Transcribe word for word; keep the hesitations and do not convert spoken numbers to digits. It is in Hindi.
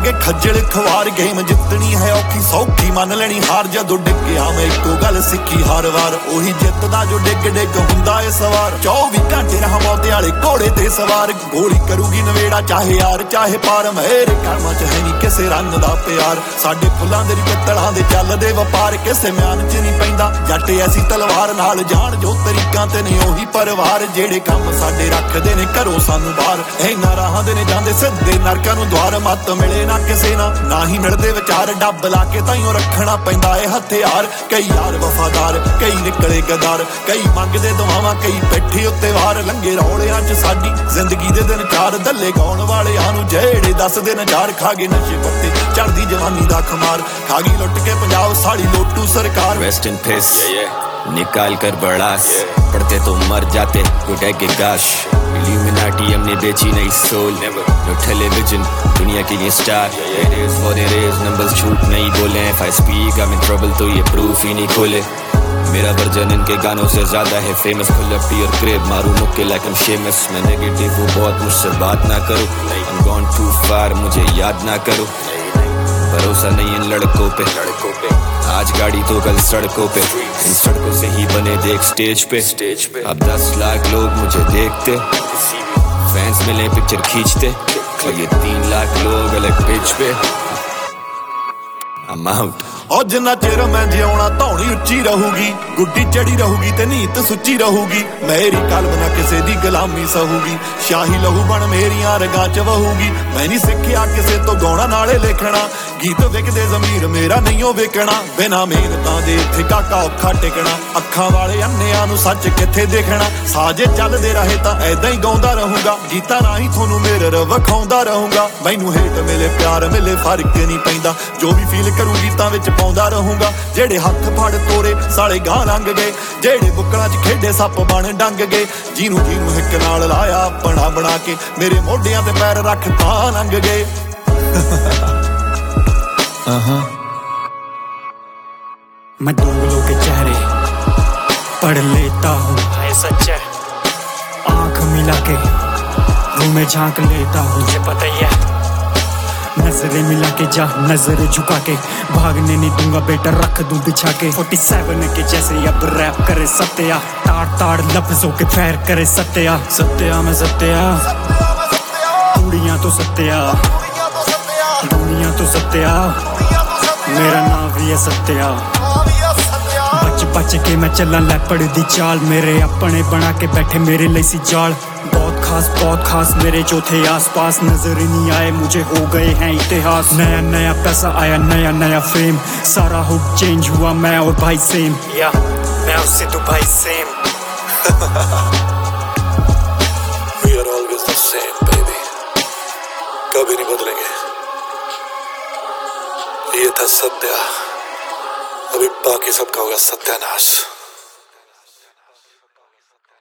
लगे खज्जल खवार गेम जितनी है औखी सौखी मन लेनी हार जदों डिग्गिया मैं इको गल सिक्खी हर वार ओही जितदा जो डिग डिग हुंदा है सवार चौबी घंटे रहा मौते वाले घोड़े ते सवार गोली करूगी नवेड़ा चाहे यार चाहे पार मेरे कर्मां च है नहीं किसे रंग दा प्यार साडे फुल्लां दे पित्तलां दे चलदे वपार किसे म्यान च नहीं पैंदा जट ऐसी तलवार नाल जान जो तरीकां ते ने ओही परिवार जेड़े काम साडे रखदे ने घरों सानू बाहर इन्हां राहां दे ने जांदे सिद्धे नरकां नूं द्वार मत मिले ना किसे ना ना ही मिलदे विचार डब ला के ताइयों रखना पैंदा है हथियार कई यार वफादार कई निकले गदार कई मंगदे दुआवां कई बैठे उत्ते वार लंघे रौलियां च साडी जिंदगी दे दिन चार दल्ले गाउण वालियां नूं जेड़े दसदे नजार खा गए नशे पत्ते चढ़दी जवानी दा खमार खा गई लुट के पंजाब साड़ी लोटू सरकार रेस्ट इन पीस निकाल कर बड़ास पढ़ते तो मर जाते गुटेगे गाश इल्यूमिनाटी हमने बेची नहीं सोल नो टेलीविजन दुनिया के ये star it is what it is numbers झूठ नहीं बोले if I speak I am in trouble तो ये प्रूफ ही नहीं खोले मेरा वर्जन इनके गानों से ज्यादा है famous pull up to your crib मारू मुक्के लाइक एम शेमस मैं नेगेटिव हूँ बहुत मुझसे बात ना करो I am gone too far मुझे याद ना करो भरोसा नहीं इन लड़कों पे लड़कों पे आज गाड़ी तो कल सड़कों पे इन सड़कों से ही बने देख स्टेज पे स्टेज पे अब दस लाख लोग मुझे देखते फैंस मिले पिक्चर खींचते और ये तीन लाख लोग अलग पेज पे I'm out ओ जिन्ना चिर मैं जिउणा धौनी उच्ची रहूगी गुड्डी चढ़ी रहूगी ते नीत सुच्ची रहूगी मेरी कलम ना किसे दी गुलामी सहूगी शाही लहू बन मेरियां रगां च वहूगी मैं नहीं सिक्खिया किसे तो गाउणा नाले लिखना गीत विकदे ज़मीर मेरा नहीं हो विकना बिना मेहनतां दे इत्थे काका औखा टिकना अखां वाले अन्नियां नूं सच किथे देखना साजे चलदे रहे तां ऐदां ही गाउंदा रहूंगा गीतां राहीं थोनू मेरर विखाउंदा रहूंगा मैनू हेट मिले प्यार मिले फर्क नहीं पैंदा जो भी फील करूं गीतां विच पाउंदा रहूंगा जेड़े हत्थ फड़ तोरे साले गां लंघ गए जेड़े बुक्कलां च खेडे सप बण डंग गए जीनू जीनू हिक नाल लाया बना बना के मेरे मोढियां ते पैर रख तां लंघ गए मैं दोगलों के चेहरे पढ़ लेता हूँ सच है आंख मिला के रूह में झांक लेता हूँ ये पता ही है नजरें मिला के जा नजर झुका के भागने नहीं दूंगा बेटा रख दूं बिछा के सैंतालीस के जैसे अब रैप करे सत्या ताड़ ताड़ लफ्जों के फैर करे सत्या सत्या मैं सत्या कुड़ियां तो सत्या दुनिया तो सत्या मेरा नाम भी है सत्या बच बच के मैं चला लैपड़ दी चाल मेरे अपने बना के बैठे मेरे लिए सी जाल बहुत खास बहुत खास मेरे जो थे आसपास नजर ही नहीं आए मुझे हो गए हैं इतिहास नया नया पैसा आया नया नया फेम सारा हुक चेंज हुआ मैं और भाई सेम या मैं उससे तो भाई same We are always the same baby कभी नहीं बदलेंगे ये था सत्या अभी बाकी सबका होगा सत्यानाश।